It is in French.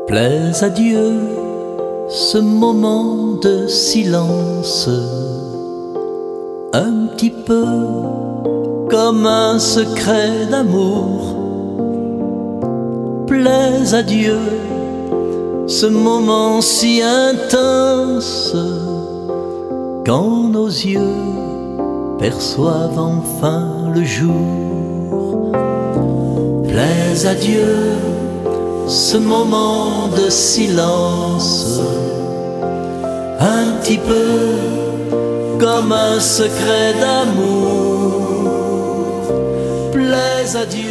Plaise à Dieu ce moment de silence, un petit peu comme un secret d'amour. Plaise à Dieu ce moment si intense, quand nos yeux perçoivent enfin le jour. Plaise à Dieu ce moment de silence, un petit peu comme un secret d'amour. Plaise à Dieu